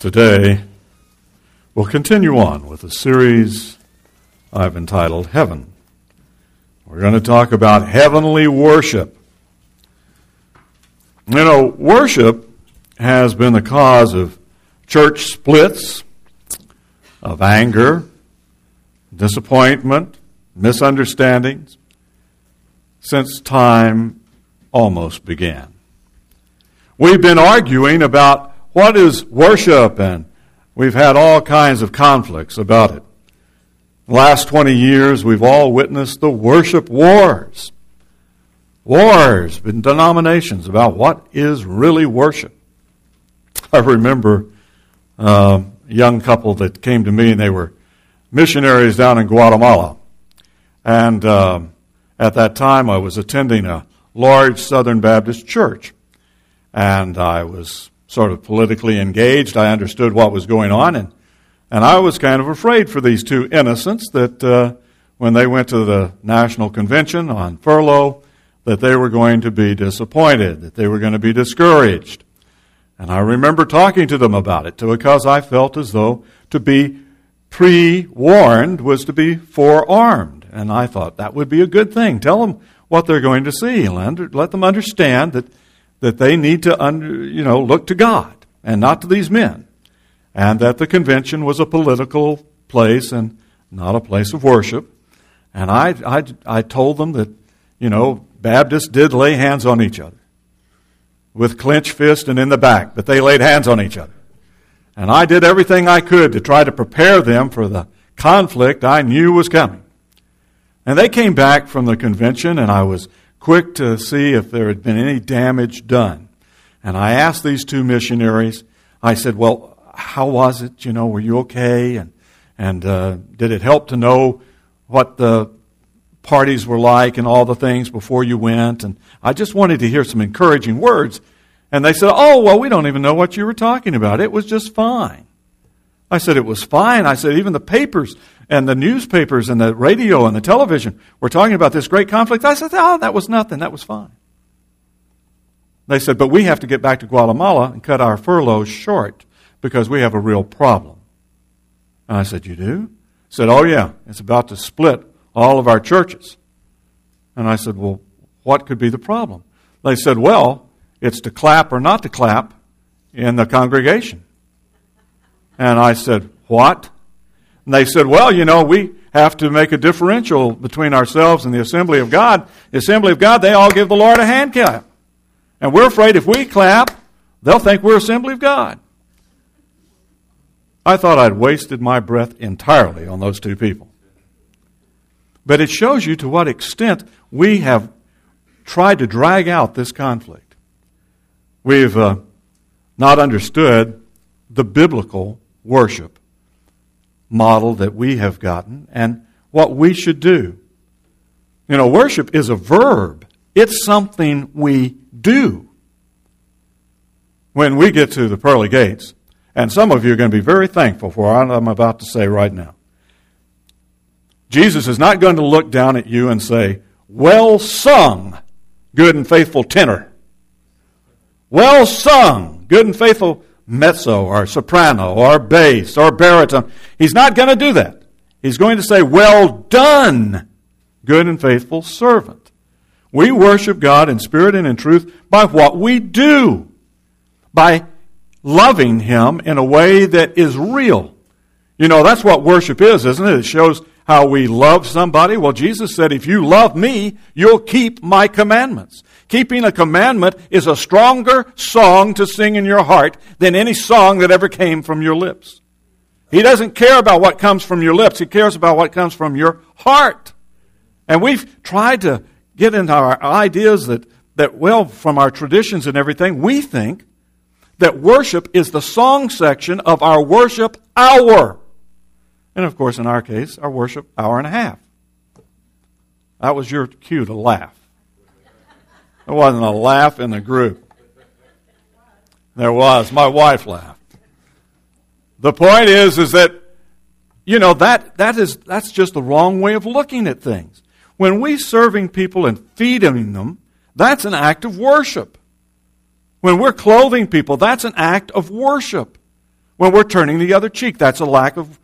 Today, we'll continue on with a series I've entitled Heaven. We're going to talk about heavenly worship. You know, worship has been the cause of church splits, of anger, disappointment, misunderstandings, since time almost began. We've been arguing about what is worship, and we've had all kinds of conflicts about it. The last 20 years, we've all witnessed the worship wars. Wars in denominations about what is really worship. I remember a young couple that came to me, and they were missionaries down in Guatemala. And at that time, I was attending a large Southern Baptist church. And I was sort of politically engaged. I understood what was going on, and I was kind of afraid for these two innocents that when they went to the national convention on furlough, that they were going to be disappointed, that they were going to be discouraged. And I remember talking to them about it because I felt as though to be pre-warned was to be forearmed. And I thought that would be a good thing. Tell them what they're going to see. Let them understand that they need to look to God and not to these men, and that the convention was a political place and not a place of worship. And I told them that, Baptists did lay hands on each other with clenched fist and in the back, but they laid hands on each other. And I did everything I could to try to prepare them for the conflict I knew was coming. And they came back from the convention, and I was quick to see if there had been any damage done. And I asked these two missionaries, I said, well, how was it? Were you okay? And did it help to know what the parties were like and all the things before you went? And I just wanted to hear some encouraging words. And they said, oh, well, we don't even know what you were talking about. It was just fine. I said, it was fine. I said, even the papers and the newspapers and the radio and the television were talking about this great conflict. I said, oh, that was nothing. That was fine. They said, but we have to get back to Guatemala and cut our furloughs short because we have a real problem. And I said, you do? I said, oh, yeah. It's about to split all of our churches. And I said, well, what could be the problem? They said, well, it's to clap or not to clap in the congregation. And I said, what? And they said, well, we have to make a differential between ourselves and the Assembly of God. The Assembly of God, they all give the Lord a hand clap. And we're afraid if we clap, they'll think we're Assembly of God. I thought I'd wasted my breath entirely on those two people. But it shows you to what extent we have tried to drag out this conflict. We've not understood the biblical worship model that we have gotten and what we should do. Worship is a verb. It's something we do. When we get to the pearly gates, and some of you are going to be very thankful for what I'm about to say right now. Jesus is not going to look down at you and say, well sung, good and faithful tenor. Well sung, good and faithful mezzo or soprano or bass or baritone. He's not going to do that. He's going to say, well done, good and faithful servant. We worship God in spirit and in truth by what we do, by loving Him in a way that is real. That's what worship is, isn't it? It shows how we love somebody. Well, Jesus said, if you love me, you'll keep my commandments. Keeping a commandment is a stronger song to sing in your heart than any song that ever came from your lips. He doesn't care about what comes from your lips. He cares about what comes from your heart. And we've tried to get into our ideas that from our traditions and everything, we think that worship is the song section of our worship hour. And of course, in our case, our worship hour and a half. That was your cue to laugh. There wasn't a laugh in the group. There was. My wife laughed. The point is that, that's just the wrong way of looking at things. When we're serving people and feeding them, that's an act of worship. When we're clothing people, that's an act of worship. when we're turning the other cheek. That's an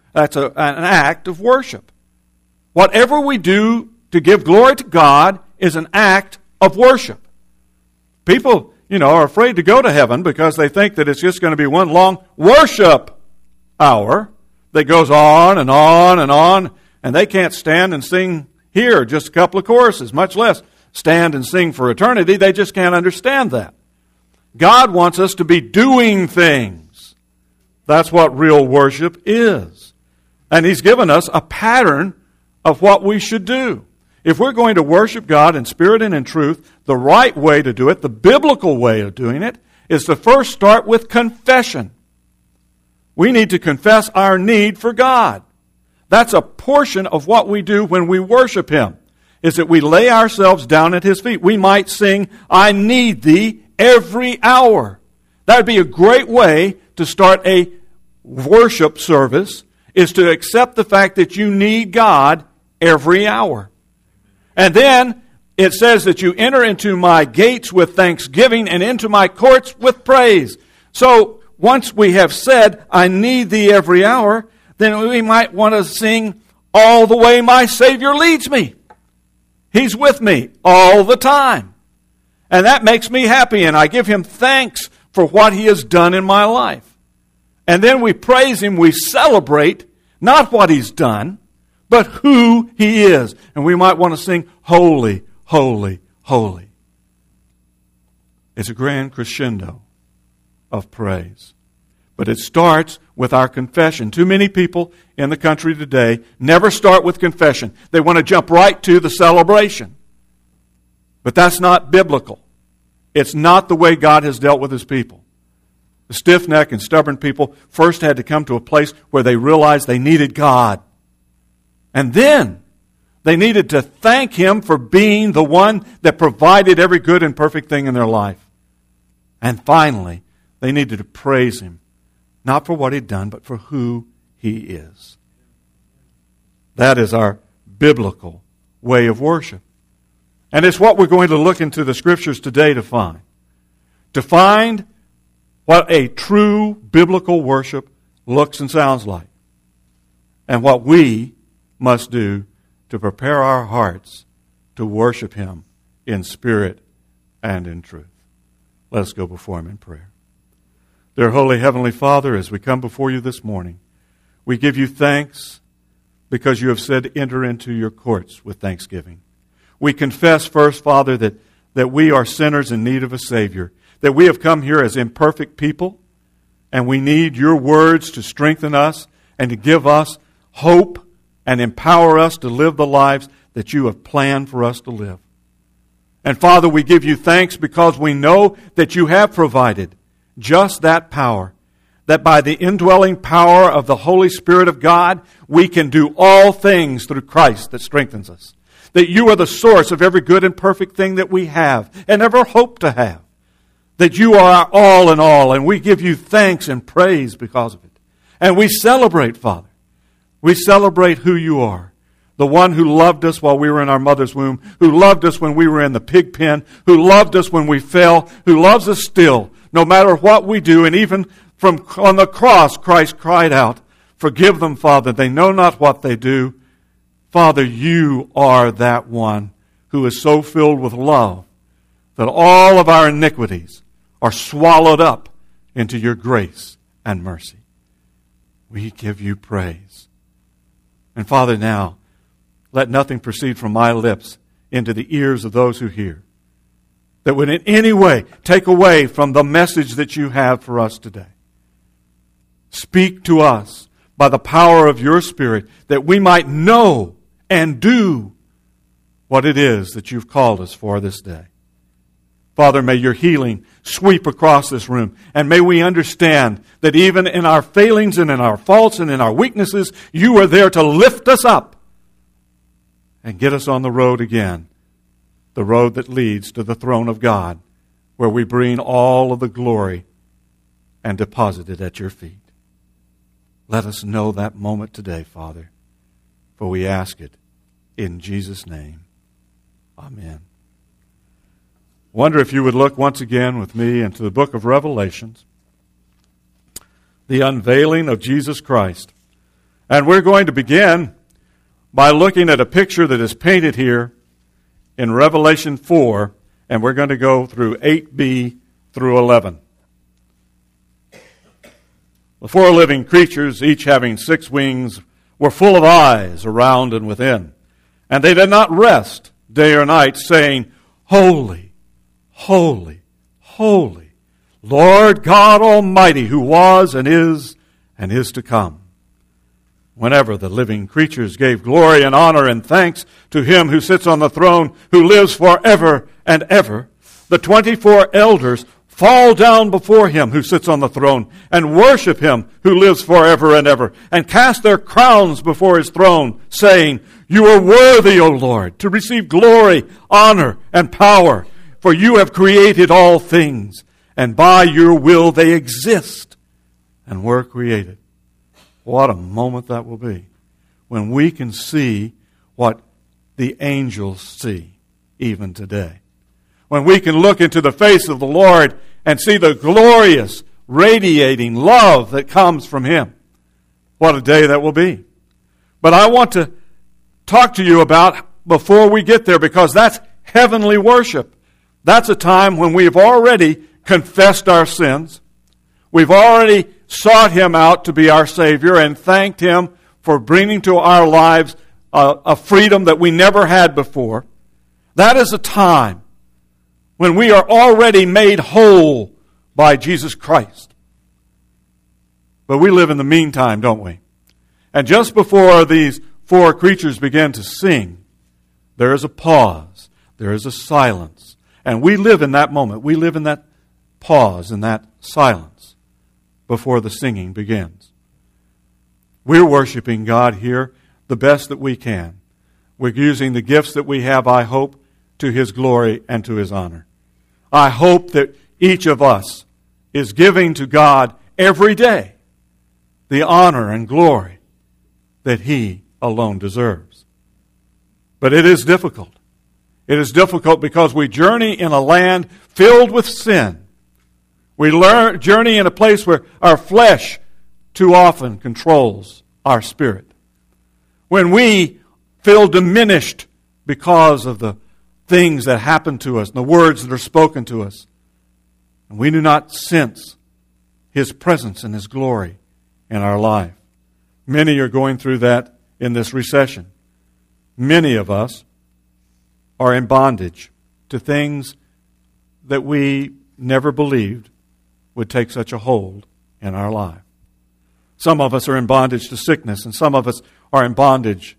act of worship. Whatever we do to give glory to God is an act of worship. People, are afraid to go to heaven because they think that it's just going to be one long worship hour that goes on and on and on, and they can't stand and sing here just a couple of choruses, much less stand and sing for eternity. They just can't understand that. God wants us to be doing things. That's what real worship is. And He's given us a pattern of what we should do. If we're going to worship God in spirit and in truth, the right way to do it, the biblical way of doing it, is to first start with confession. We need to confess our need for God. That's a portion of what we do when we worship Him, is that we lay ourselves down at His feet. We might sing, "I need Thee every hour." That would be a great way to start a worship service, is to accept the fact that you need God every hour. And then it says that you enter into my gates with thanksgiving and into my courts with praise. So once we have said, "I need Thee every hour," then we might want to sing, "All the way my Savior leads me." He's with me all the time. And that makes me happy, and I give Him thanks for what He has done in my life. And then we praise Him, we celebrate, not what He's done, but who He is. And we might want to sing, "Holy, holy, holy." It's a grand crescendo of praise. But it starts with our confession. Too many people in the country today never start with confession. They want to jump right to the celebration. But that's not biblical. It's not the way God has dealt with His people. The stiff-necked and stubborn people first had to come to a place where they realized they needed God. And then they needed to thank Him for being the one that provided every good and perfect thing in their life. And finally, they needed to praise Him, not for what He'd done, but for who He is. That is our biblical way of worship. And it's what we're going to look into the Scriptures today to find. To find what a true biblical worship looks and sounds like. And what we must do to prepare our hearts to worship Him in spirit and in truth. Let us go before Him in prayer. Dear Holy Heavenly Father, as we come before You this morning, we give You thanks because You have said, "Enter into Your courts with thanksgiving." We confess first, Father, that we are sinners in need of a Savior, that we have come here as imperfect people, and we need Your words to strengthen us and to give us hope and empower us to live the lives that You have planned for us to live. And Father, we give You thanks because we know that You have provided just that power, that by the indwelling power of the Holy Spirit of God, we can do all things through Christ that strengthens us. That You are the source of every good and perfect thing that we have and ever hope to have. That You are our all in all, and we give You thanks and praise because of it. And we celebrate, Father. We celebrate who You are. The one who loved us while we were in our mother's womb, who loved us when we were in the pig pen, who loved us when we fell, who loves us still, no matter what we do. And even from on the cross, Christ cried out, "Forgive them, Father, they know not what they do." Father, You are that one who is so filled with love that all of our iniquities are swallowed up into Your grace and mercy. We give You praise. And Father, now, let nothing proceed from my lips into the ears of those who hear that would in any way take away from the message that You have for us today. Speak to us by the power of Your Spirit that we might know and do what it is that You've called us for this day. Father, may Your healing sweep across this room, and may we understand that even in our failings and in our faults and in our weaknesses, You are there to lift us up and get us on the road again, the road that leads to the throne of God, where we bring all of the glory and deposit it at Your feet. Let us know that moment today, Father, for we ask it in Jesus' name. Amen. Wonder if you would look once again with me into the book of Revelations. the unveiling of Jesus Christ. And we're going to begin by looking at a picture that is painted here in Revelation 4, and we're going to go through 8b through 11. The four living creatures, each having 6 wings, were full of eyes around and within. And they did not rest day or night, saying, Holy, holy, holy, Lord God Almighty, who was and is to come. Whenever the living creatures gave glory and honor and thanks to him who sits on the throne, who lives forever and ever, the 24 elders fall down before him who sits on the throne and worship him who lives forever and ever, and cast their crowns before his throne, saying, You are worthy, O Lord, to receive glory, honor, and power, for you have created all things, and by your will they exist and were created. What a moment that will be when we can see what the angels see even today. When we can look into the face of the Lord and see the glorious, radiating love that comes from him. What a day that will be. But I want to talk to you about before we get there, because that's heavenly worship. That's a time when we've already confessed our sins. We've already sought him out to be our Savior and thanked him for bringing to our lives a freedom that we never had before. That is a time when we are already made whole by Jesus Christ. But we live in the meantime, don't we? And just before these 4 creatures begin to sing, there is a pause. There is a silence. And we live in that moment. We live in that pause, in that silence before the singing begins. We're worshiping God here the best that we can. We're using the gifts that we have, I hope, to his glory and to his honor. I hope that each of us is giving to God every day the honor and glory that he alone deserves. But it is difficult. It is difficult because we journey in a land filled with sin. We journey in a place where our flesh too often controls our spirit. When we feel diminished because of the things that happen to us and the words that are spoken to us, and we do not sense his presence and his glory in our life. Many are going through that in this recession. Many of us are in bondage to things that we never believed would take such a hold in our life. Some of us are in bondage to sickness, and some of us are in bondage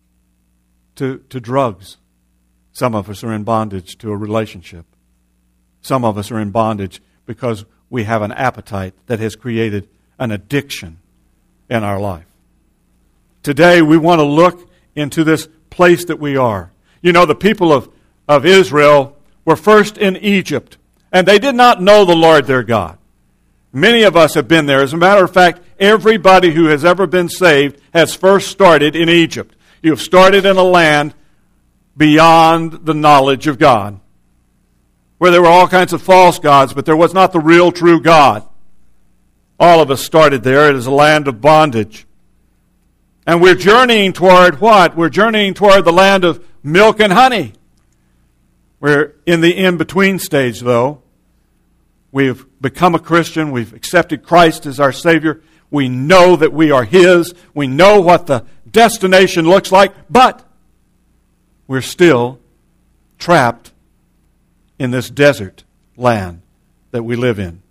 to drugs. Some of us are in bondage to a relationship. Some of us are in bondage because we have an appetite that has created an addiction in our life. Today we want to look into this place that we are. You know, the people of Israel were first in Egypt, and they did not know the Lord their God. Many of us have been there. As a matter of fact, everybody who has ever been saved has first started in Egypt. You have started in a land beyond the knowledge of God, where there were all kinds of false gods, but there was not the real, true God. All of us started there. It is a land of bondage. And we're journeying toward what? We're journeying toward the land of milk and honey. We're in the in-between stage, though. We've become a Christian. We've accepted Christ as our Savior. We know that we are his. We know what the destination looks like, but we're still trapped in this desert land that we live in.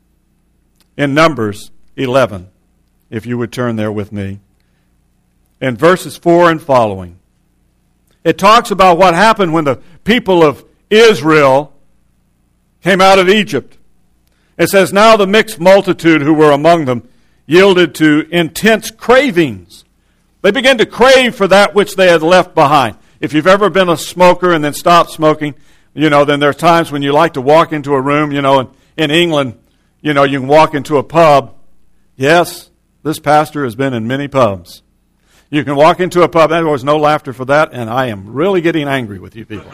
In Numbers 11, if you would turn there with me, in verses 4 and following, it talks about what happened when the people of Israel came out of Egypt. It says, Now the mixed multitude who were among them yielded to intense cravings. They began to crave for that which they had left behind. If you've ever been a smoker and then stopped smoking, then there are times when you like to walk into a room, in England, you can walk into a pub. Yes, this pastor has been in many pubs. You can walk into a pub, and there was no laughter for that, and I am really getting angry with you people.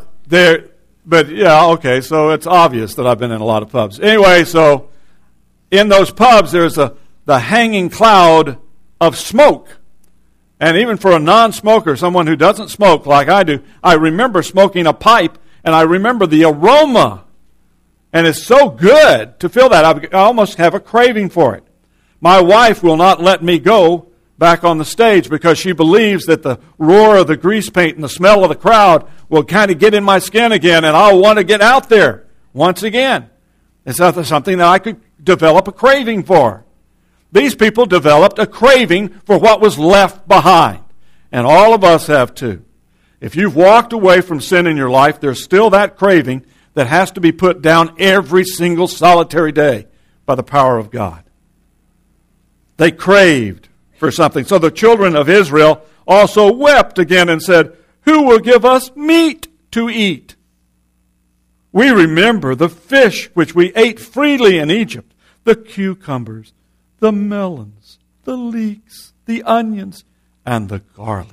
So it's obvious that I've been in a lot of pubs. Anyway, so in those pubs, there's the hanging cloud of smoke. And even for a non-smoker, someone who doesn't smoke like I do, I remember smoking a pipe, and I remember the aroma. And it's so good to feel that. I almost have a craving for it. My wife will not let me go back on the stage because she believes that the roar of the grease paint and the smell of the crowd will kind of get in my skin again, and I'll want to get out there once again. It's something that I could develop a craving for. These people developed a craving for what was left behind. And all of us have too. If you've walked away from sin in your life, there's still that craving that has to be put down every single solitary day by the power of God. They craved for something. So the children of Israel also wept again and said, "Who will give us meat to eat? We remember the fish which we ate freely in Egypt, the cucumbers, the melons, the leeks, the onions, and the garlic."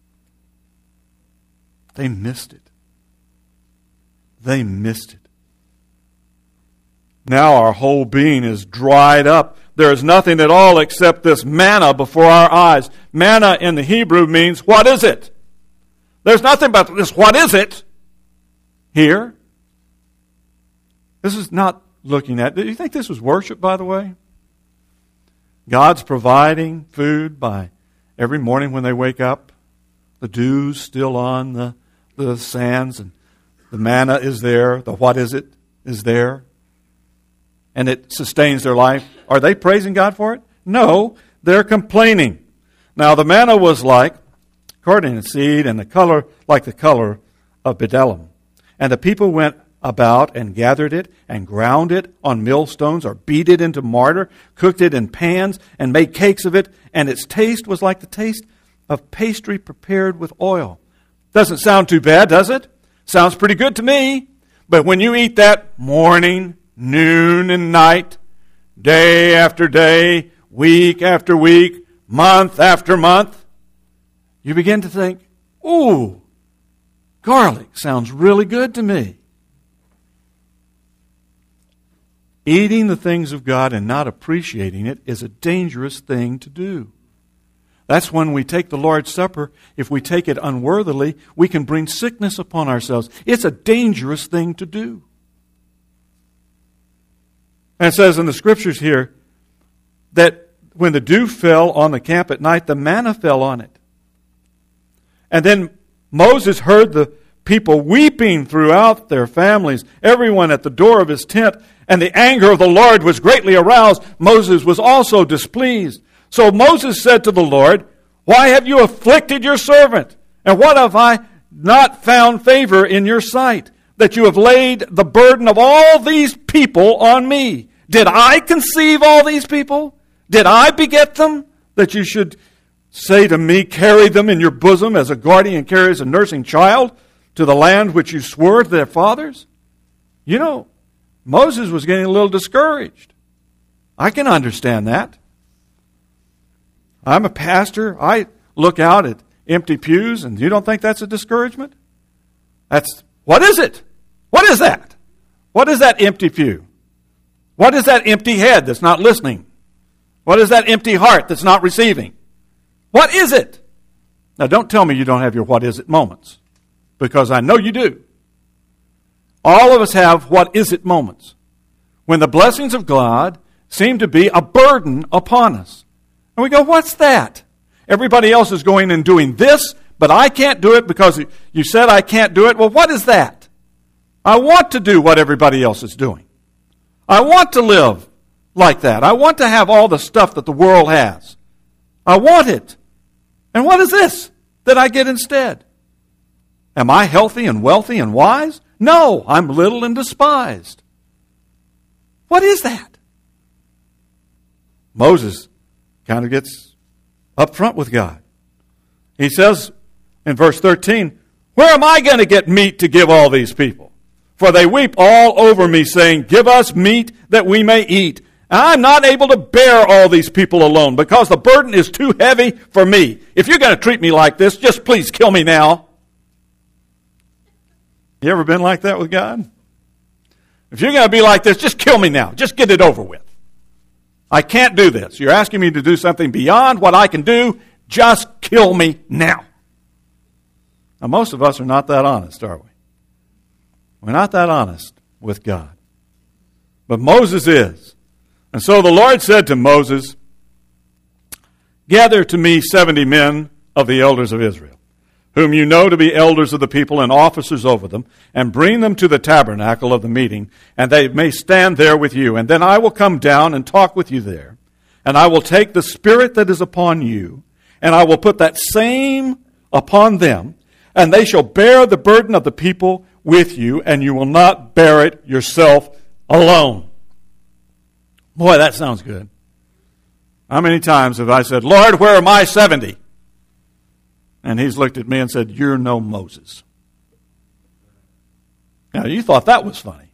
They missed it. They missed it. Now our whole being is dried up. There is nothing at all except this manna before our eyes. Manna in the Hebrew means, what is it? There's nothing but this, what is it? Here. This is not looking at, do you think this was worship, by the way? God's providing food by every morning when they wake up. The dew's still on the sands, and the manna is there. The what is it is there. And it sustains their life. Are they praising God for it? No, they're complaining. Now the manna was like cardamom seed, and the color like the color of bdellium. And the people went about and gathered it and ground it on millstones, or beat it into mortar, cooked it in pans, and made cakes of it. And its taste was like the taste of pastry prepared with oil. Doesn't sound too bad, does it? Sounds pretty good to me. But when you eat that morning, noon, and night, day after day, week after week, month after month, you begin to think, ooh, garlic sounds really good to me. Eating the things of God and not appreciating it is a dangerous thing to do. That's when we take the Lord's Supper. If we take it unworthily, we can bring sickness upon ourselves. It's a dangerous thing to do. And it says in the Scriptures here that when the dew fell on the camp at night, the manna fell on it. And then Moses heard the people weeping throughout their families, everyone at the door of his tent, and the anger of the Lord was greatly aroused. Moses was also displeased. So Moses said to the Lord, "Why have you afflicted your servant? And what have I not found favor in your sight, that you have laid the burden of all these people on me? Did I conceive all these people? Did I beget them, that you should say to me, carry them in your bosom as a guardian carries a nursing child to the land which you swore to their fathers?" You know, Moses was getting a little discouraged. I can understand that. I'm a pastor. I look out at empty pews, and you don't think that's a discouragement? What is it? What is that? What is that empty pew? What is that empty head that's not listening? What is that empty heart that's not receiving? What is it? Now, don't tell me you don't have your what is it moments, because I know you do. All of us have what is it moments, when the blessings of God seem to be a burden upon us. And we go, what's that? Everybody else is going and doing this, but I can't do it because you said I can't do it. Well, what is that? I want to do what everybody else is doing. I want to live like that. I want to have all the stuff that the world has. I want it. And what is this that I get instead? Am I healthy and wealthy and wise? No, I'm little and despised. What is that? Moses kind of gets up front with God. He says in verse 13, "Where am I going to get meat to give all these people? For they weep all over me, saying, 'Give us meat that we may eat.' And I'm not able to bear all these people alone, because the burden is too heavy for me. If you're going to treat me like this, just please kill me now." You ever been like that with God? If you're going to be like this, just kill me now. Just get it over with. I can't do this. You're asking me to do something beyond what I can do. Just kill me now. Now, most of us are not that honest, are we? We're not that honest with God. But Moses is. And so the Lord said to Moses, gather to me 70 men of the elders of Israel, whom you know to be elders of the people and officers over them, and bring them to the tabernacle of the meeting, and they may stand there with you. And then I will come down and talk with you there, and I will take the Spirit that is upon you, and I will put that same upon them, and they shall bear the burden of the people with you, and you will not bear it yourself alone. Boy, that sounds good. How many times have I said, Lord, where are my 70? And he's looked at me and said, you're no Moses. Now, you thought that was funny.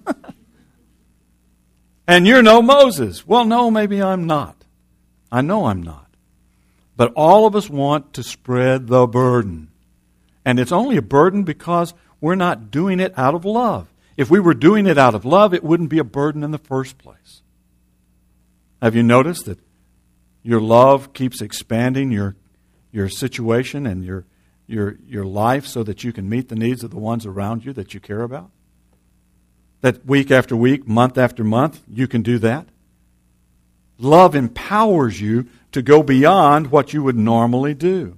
And you're no Moses. Well, no, maybe I'm not. I know I'm not. But all of us want to spread the burden. And it's only a burden because we're not doing it out of love. If we were doing it out of love, it wouldn't be a burden in the first place. Have you noticed that your love keeps expanding your situation and your life so that you can meet the needs of the ones around you that you care about? That week after week, month after month, you can do that? Love empowers you to go beyond what you would normally do.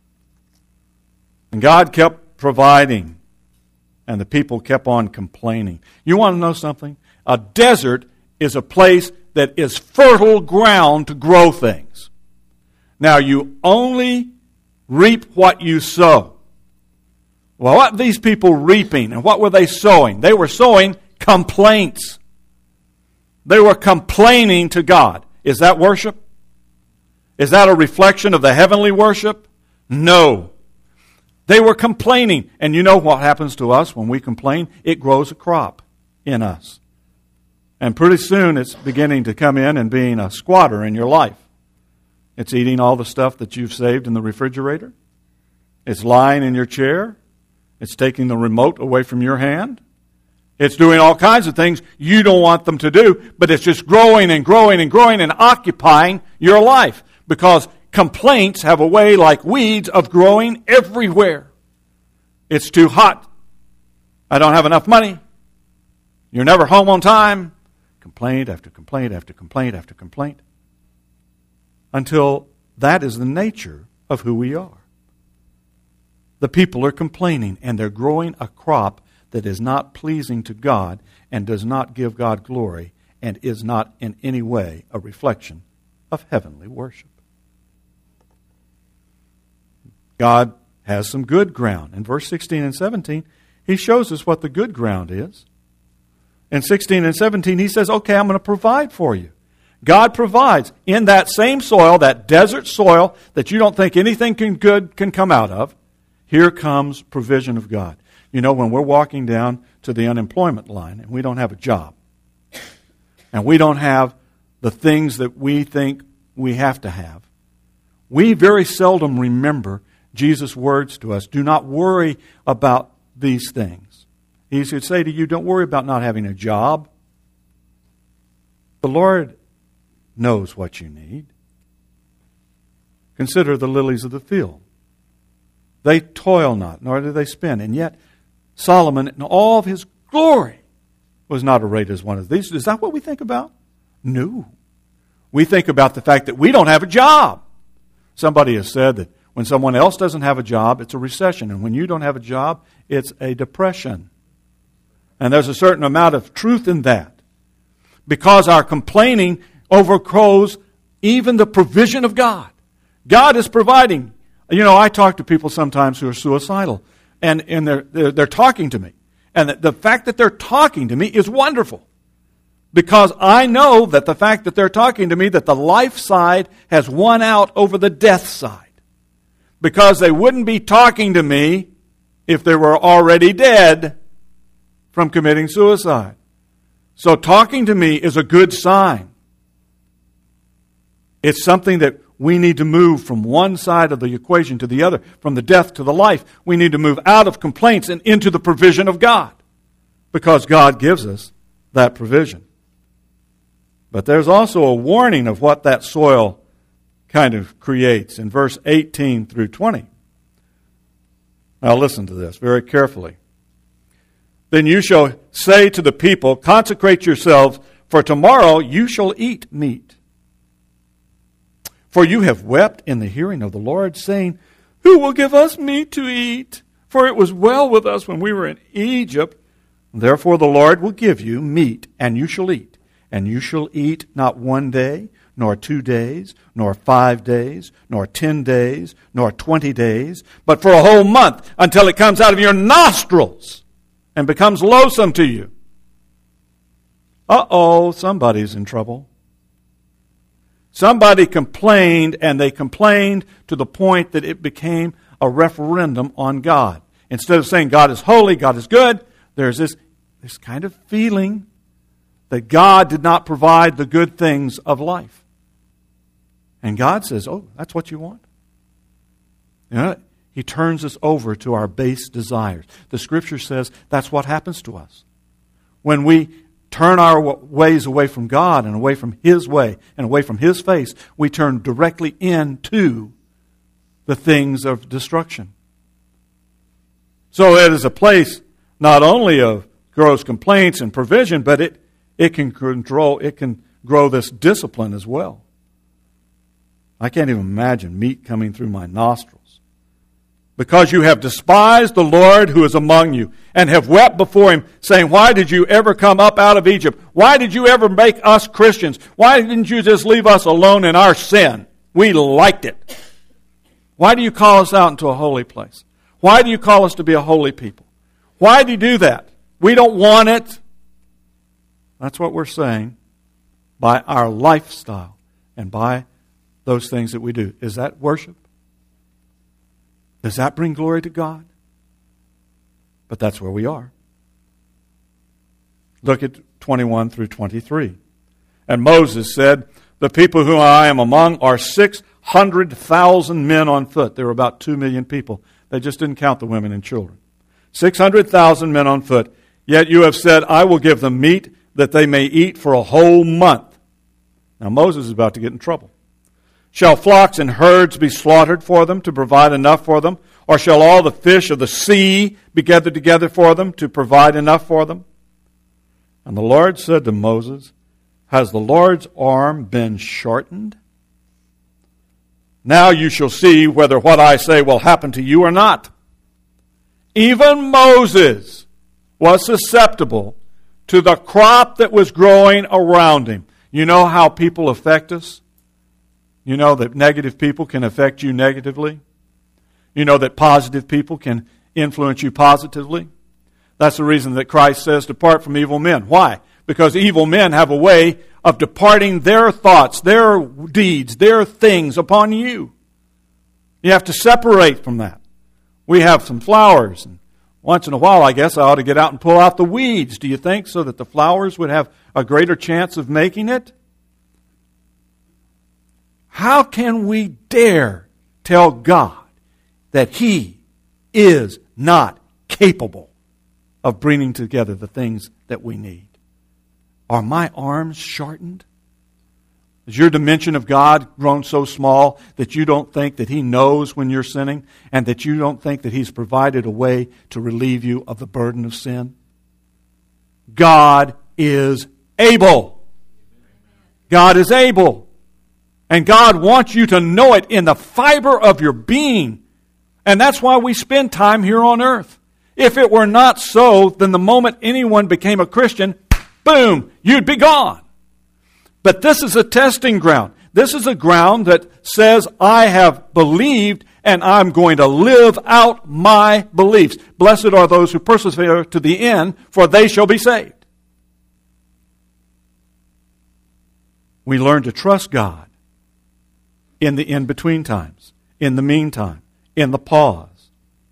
And God kept providing, and the people kept on complaining. You want to know something? A desert is a place that is fertile ground to grow things. Now, you only reap what you sow. Well, what were these people reaping, and what were they sowing? They were sowing complaints. They were complaining to God. Is that worship? Is that a reflection of the heavenly worship? No. They were complaining. And you know what happens to us when we complain? It grows a crop in us. And pretty soon it's beginning to come in and being a squatter in your life. It's eating all the stuff that you've saved in the refrigerator. It's lying in your chair. It's taking the remote away from your hand. It's doing all kinds of things you don't want them to do, but it's just growing and growing and growing and occupying your life. Because complaints have a way, like weeds, of growing everywhere. It's too hot. I don't have enough money. You're never home on time. Complaint after complaint after complaint after complaint. Until that is the nature of who we are. The people are complaining, and they're growing a crop that is not pleasing to God and does not give God glory and is not in any way a reflection of heavenly worship. God has some good ground. In verse 16 and 17, he shows us what the good ground is. In 16 and 17, he says, okay, I'm going to provide for you. God provides in that same soil, that desert soil that you don't think anything good can come out of. Here comes provision of God. You know, when we're walking down to the unemployment line and we don't have a job, and we don't have the things that we think we have to have, we very seldom remember Jesus' words to us, do not worry about these things. He should say to you, don't worry about not having a job. The Lord knows what you need. Consider the lilies of the field. They toil not, nor do they spin. And yet, Solomon, in all of his glory, was not arrayed as one of these. Is that what we think about? No. We think about the fact that we don't have a job. Somebody has said that when someone else doesn't have a job, it's a recession. And when you don't have a job, it's a depression. And there's a certain amount of truth in that. Because our complaining overgrows even the provision of God. God is providing. You know, I talk to people sometimes who are suicidal. And they're talking to me. And the fact that they're talking to me is wonderful. Because I know that the fact that they're talking to me, that the life side has won out over the death side. Because they wouldn't be talking to me if they were already dead from committing suicide. So talking to me is a good sign. It's something that we need to move from one side of the equation to the other, from the death to the life. We need to move out of complaints and into the provision of God, because God gives us that provision. But there's also a warning of what that soil kind of creates in verse 18 through 20. Now listen to this very carefully. Then you shall say to the people, consecrate yourselves, for tomorrow you shall eat meat. For you have wept in the hearing of the Lord, saying, who will give us meat to eat? For it was well with us when we were in Egypt. Therefore the Lord will give you meat, and you shall eat. And you shall eat not 1 day, nor 2 days, nor 5 days, nor 10 days, nor 20 days, but for a whole month, until it comes out of your nostrils and becomes loathsome to you. Uh-oh, somebody's in trouble. Somebody complained, and they complained to the point that it became a referendum on God. Instead of saying God is holy, God is good, there's this kind of feeling that God did not provide the good things of life. And God says, oh, that's what you want? You know, He turns us over to our base desires. The Scripture says that's what happens to us. When we turn our ways away from God and away from His way and away from His face, we turn directly into the things of destruction. So it is a place not only of gross complaints and provision, but it can grow this discipline as well. I can't even imagine meat coming through my nostrils. Because you have despised the Lord who is among you, and have wept before Him, saying, why did you ever come up out of Egypt? Why did you ever make us Christians? Why didn't you just leave us alone in our sin? We liked it. Why do you call us out into a holy place? Why do you call us to be a holy people? Why do you do that? We don't want it. That's what we're saying by our lifestyle and by those things that we do. Is that worship? Does that bring glory to God? But that's where we are. Look at 21 through 23. And Moses said, the people whom I am among are 600,000 men on foot. There were about 2 million people. They just didn't count the women and children. 600,000 men on foot. Yet you have said, I will give them meat that they may eat for a whole month. Now Moses is about to get in trouble. Shall flocks and herds be slaughtered for them to provide enough for them? Or shall all the fish of the sea be gathered together for them to provide enough for them? And the Lord said to Moses, has the Lord's arm been shortened? Now you shall see whether what I say will happen to you or not. Even Moses was susceptible to the crop that was growing around him. You know how people affect us? You know that negative people can affect you negatively? You know that positive people can influence you positively? That's the reason that Christ says, depart from evil men. Why? Because evil men have a way of departing their thoughts, their deeds, their things upon you. You have to separate from that. We have some flowers, and once in a while, I guess, I ought to get out and pull out the weeds, do you think, so that the flowers would have a greater chance of making it? How can we dare tell God that He is not capable of bringing together the things that we need? Are my arms shortened? Has your dimension of God grown so small that you don't think that He knows when you're sinning, and that you don't think that He's provided a way to relieve you of the burden of sin? God is able. God is able. And God wants you to know it in the fiber of your being. And that's why we spend time here on earth. If it were not so, then the moment anyone became a Christian, boom, you'd be gone. But this is a testing ground. This is a ground that says, I have believed and I'm going to live out my beliefs. Blessed are those who persevere to the end, for they shall be saved. We learn to trust God in the in-between times, in the meantime, in the pause.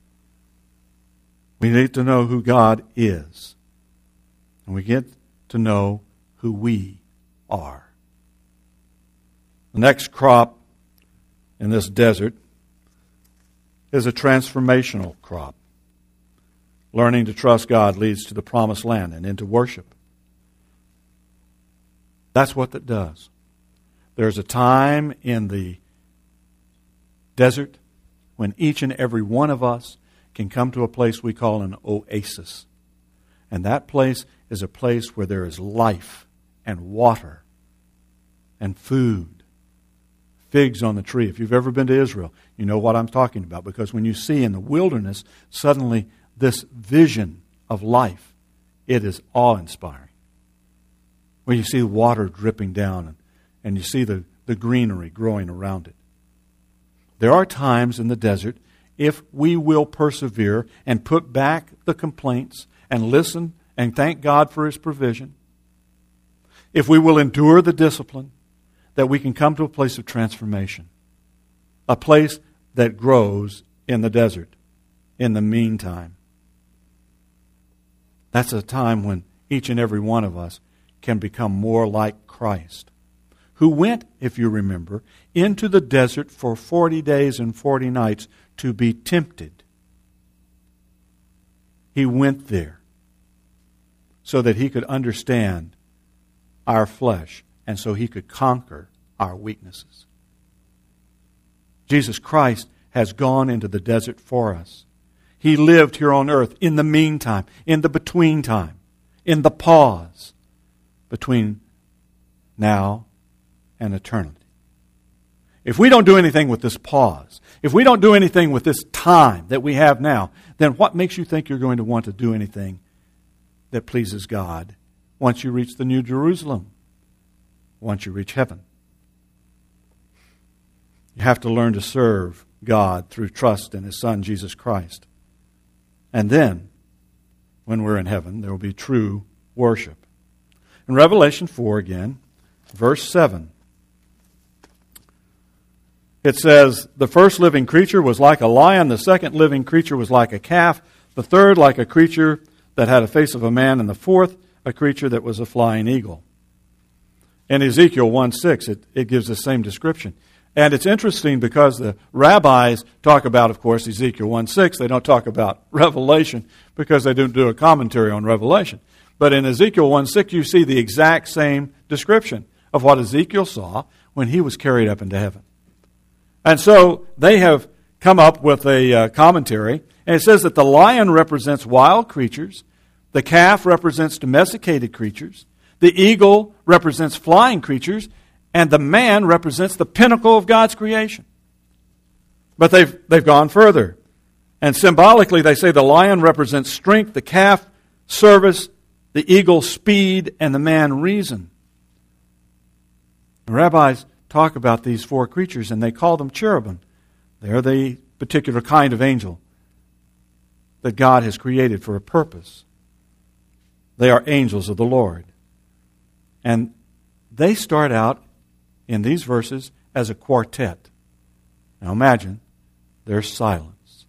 We need to know who God is. And we get to know who we are. The next crop in this desert is a transformational crop. Learning to trust God leads to the promised land and into worship. That's what that does. There's a time in the desert when each and every one of us can come to a place we call an oasis. And that place is a place where there is life and water and food. Figs on the tree. If you've ever been to Israel, you know what I'm talking about. Because when you see in the wilderness, suddenly this vision of life, it is awe-inspiring. Where you see the water dripping down and you see the greenery growing around it. There are times in the desert, if we will persevere and put back the complaints and listen and thank God for His provision, if we will endure the discipline, that we can come to a place of transformation. A place that grows in the desert in the meantime. That's a time when each and every one of us can become more like Christ, who went, if you remember, into the desert for 40 days and 40 nights to be tempted. He went there so that He could understand our flesh and so He could conquer our weaknesses. Jesus Christ has gone into the desert for us. He lived here on earth in the meantime, in the between time, in the pause between now and eternity. If we don't do anything with this pause, if we don't do anything with this time that we have now, then what makes you think you're going to want to do anything that pleases God once you reach the New Jerusalem, once you reach heaven? You have to learn to serve God through trust in His Son, Jesus Christ. And then, when we're in heaven, there will be true worship. In Revelation 4 again, verse 7, it says, "The first living creature was like a lion, the second living creature was like a calf, the third like a creature that had a face of a man, and the fourth a creature that was a flying eagle." In Ezekiel 1:6, it gives the same description. And it's interesting because the rabbis talk about, of course, Ezekiel 1:6. They don't talk about Revelation because they don't do a commentary on Revelation. But in Ezekiel 1:6, you see the exact same description of what Ezekiel saw when he was carried up into heaven. And so they have come up with a commentary, and it says that the lion represents wild creatures, the calf represents domesticated creatures, the eagle represents flying creatures, and the man represents the pinnacle of God's creation. But they've gone further. And symbolically, they say the lion represents strength, the calf service, the eagle speed, and the man reason. The rabbis talk about these four creatures, and they call them cherubim. They're the particular kind of angel that God has created for a purpose. They are angels of the Lord. And they start out in these verses as a quartet. Now imagine, there's silence.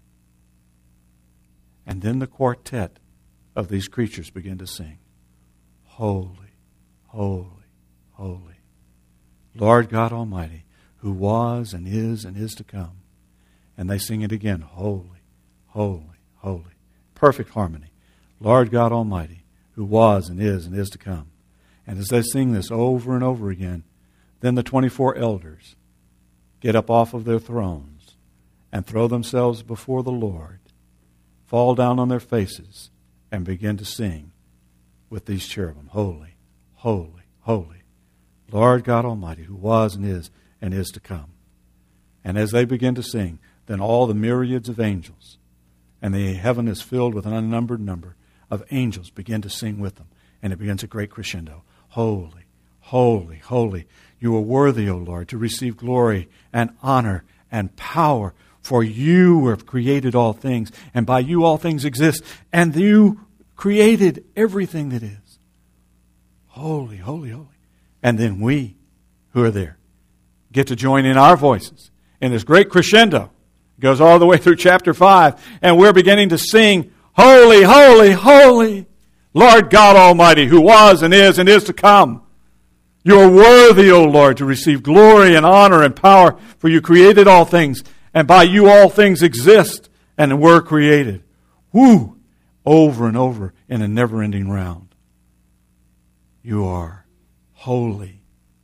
And then the quartet of these creatures begin to sing, "Holy, holy, holy, Lord God Almighty, who was and is to come." And they sing it again, "Holy, holy, holy." Perfect harmony. Lord God Almighty, who was and is to come. And as they sing this over and over again, then the 24 elders get up off of their thrones and throw themselves before the Lord, fall down on their faces, and begin to sing with these cherubim, "Holy, holy, holy, Lord God Almighty, who was and is to come." And as they begin to sing, then all the myriads of angels, and the heaven is filled with an unnumbered number of angels, begin to sing with them. And it begins a great crescendo. "Holy, holy, holy. You are worthy, O Lord, to receive glory and honor and power, for you have created all things, and by you all things exist, and you created everything that is. Holy, holy, holy." And then we, who are there, get to join in our voices in this great crescendo. It goes all the way through chapter 5, and we're beginning to sing, "Holy, holy, holy, Lord God Almighty, who was and is to come. You are worthy, O Lord, to receive glory and honor and power, for you created all things, and by you all things exist and were created." Woo! Over and over in a never-ending round. You are holy.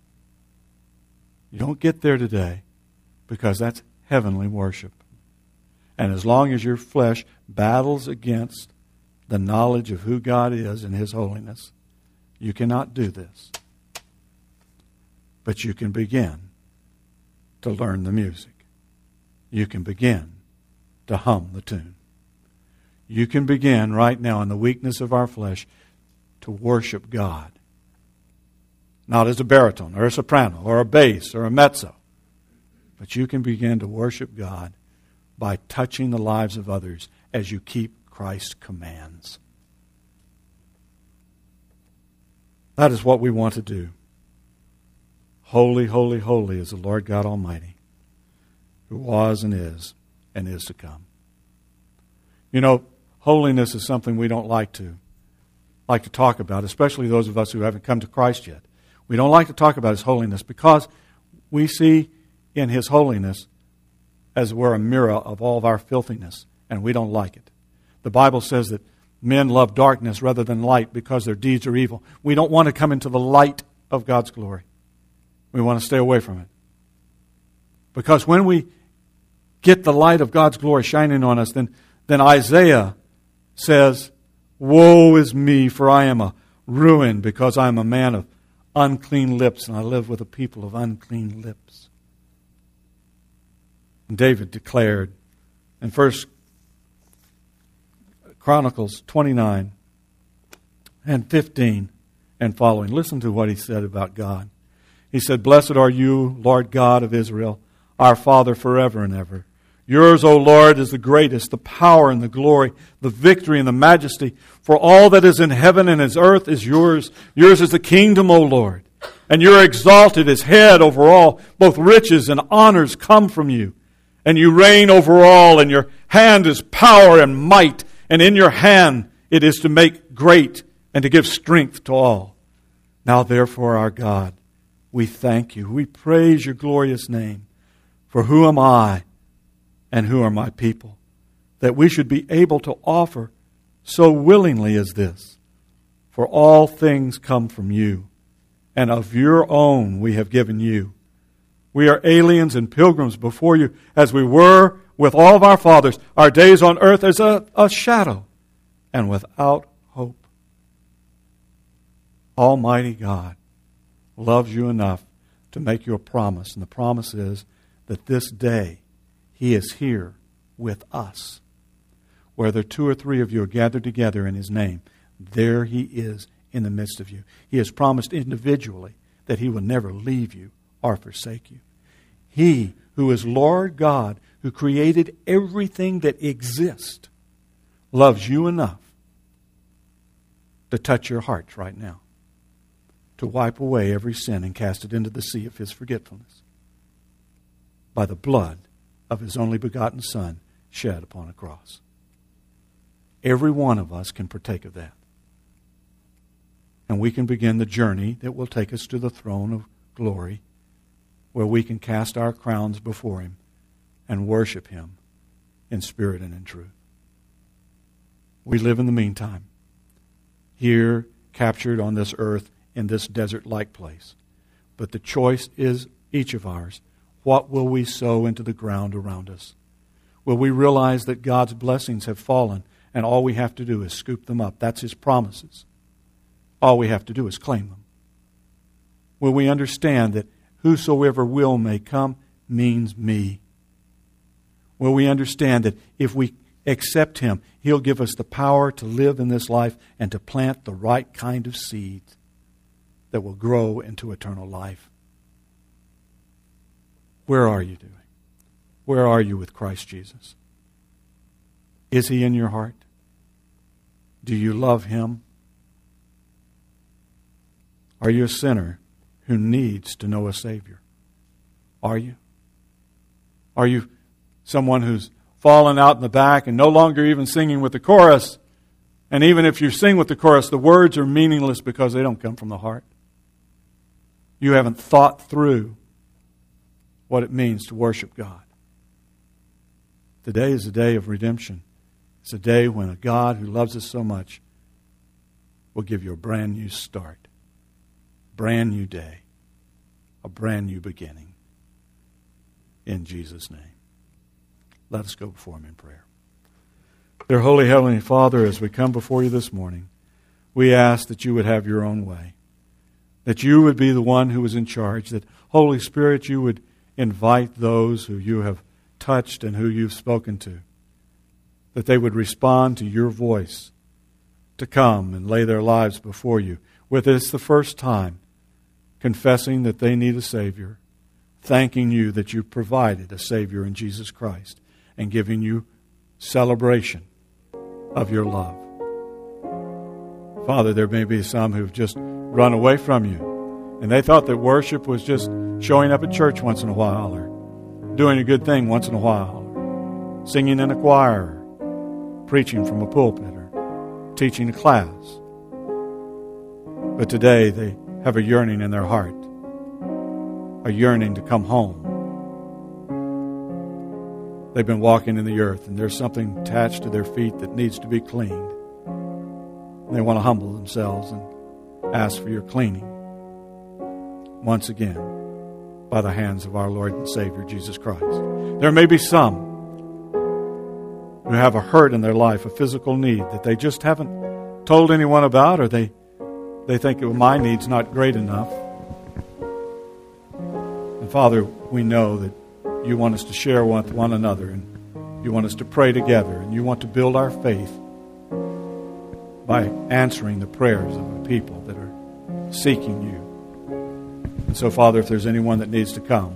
You don't get there today because that's heavenly worship. And as long as your flesh battles against the knowledge of who God is and His holiness, you cannot do this. But you can begin to learn the music. You can begin to hum the tune. You can begin right now in the weakness of our flesh to worship God. Not as a baritone or a soprano or a bass or a mezzo. But you can begin to worship God by touching the lives of others as you keep Christ's commands. That is what we want to do. Holy, holy, holy is the Lord God Almighty, who was and is to come. You know, holiness is something we don't like to talk about, especially those of us who haven't come to Christ yet. We don't like to talk about His holiness because we see in His holiness as we're a mirror of all of our filthiness, and we don't like it. The Bible says that men love darkness rather than light because their deeds are evil. We don't want to come into the light of God's glory. We want to stay away from it. Because when we get the light of God's glory shining on us, then Isaiah says, "Woe is me, for I am a ruin, because I am a man of unclean lips, and I live with a people of unclean lips." And David declared in 1 Chronicles 29 and 15 and following, listen to what he said about God. He said, "Blessed are you, Lord God of Israel, our Father forever and ever. Yours, O Lord, is the greatest, the power and the glory, the victory and the majesty. For all that is in heaven and in earth is yours. Yours is the kingdom, O Lord. And you're exalted as head over all. Both riches and honors come from you. And you reign over all, and your hand is power and might. And in your hand it is to make great and to give strength to all. Now therefore, our God, we thank you. We praise your glorious name. For who am I and who are my people, that we should be able to offer so willingly as this? For all things come from you, and of your own we have given you. We are aliens and pilgrims before you, as we were with all of our fathers. Our days on earth as a shadow, and without hope. Almighty God loves you enough to make you a promise, and the promise is that this day He is here with us. Whether 2 or 3 of you are gathered together in His name, there He is in the midst of you. He has promised individually that He will never leave you or forsake you. He who is Lord God, who created everything that exists, loves you enough to touch your hearts right now, to wipe away every sin and cast it into the sea of His forgetfulness by the blood of His only begotten Son shed upon a cross. Every one of us can partake of that. And we can begin the journey that will take us to the throne of glory, where we can cast our crowns before Him and worship Him in spirit and in truth. We live in the meantime, here captured on this earth in this desert-like place. But the choice is each of ours. What will we sow into the ground around us? Will we realize that God's blessings have fallen and all we have to do is scoop them up? That's His promises. All we have to do is claim them. Will we understand that whosoever will may come means me? Will we understand that if we accept Him, He'll give us the power to live in this life and to plant the right kind of seeds that will grow into eternal life? Where are you doing? Where are you with Christ Jesus? Is He in your heart? Do you love Him? Are you a sinner who needs to know a Savior? Are you? Are you someone who's fallen out in the back and no longer even singing with the chorus? And even if you sing with the chorus, the words are meaningless because they don't come from the heart. You haven't thought through what it means to worship God. Today is a day of redemption. It's a day when a God who loves us so much will give you a brand new start. brand new day, a brand new beginning. In Jesus' name. Let us go before Him in prayer. Dear Holy Heavenly Father, as we come before You this morning, we ask that You would have Your own way, that You would be the one who is in charge, that Holy Spirit, You would invite those who You have touched and who You've spoken to, that they would respond to Your voice, to come and lay their lives before You, whether it's the first time, confessing that they need a Savior, thanking You that You provided a Savior in Jesus Christ, and giving You celebration of Your love. Father, there may be some who've just run away from You, and they thought that worship was just showing up at church once in a while, or doing a good thing once in a while, or singing in a choir, or preaching from a pulpit, or teaching a class. But today they have a yearning in their heart, a yearning to come home. They've been walking in the earth, and there's something attached to their feet that needs to be cleaned. And they want to humble themselves and ask for Your cleaning once again by the hands of our Lord and Savior, Jesus Christ. There may be some who have a hurt in their life, a physical need that they just haven't told anyone about, or they think, well, my need's not great enough. And Father, we know that You want us to share with one another, and You want us to pray together, and You want to build our faith by answering the prayers of the people that are seeking You. And so, Father, if there's anyone that needs to come,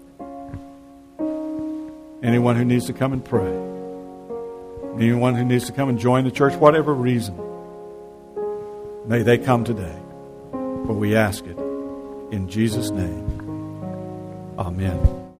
anyone who needs to come and pray, anyone who needs to come and join the church, whatever reason, may they come today. For we ask it in Jesus' name. Amen.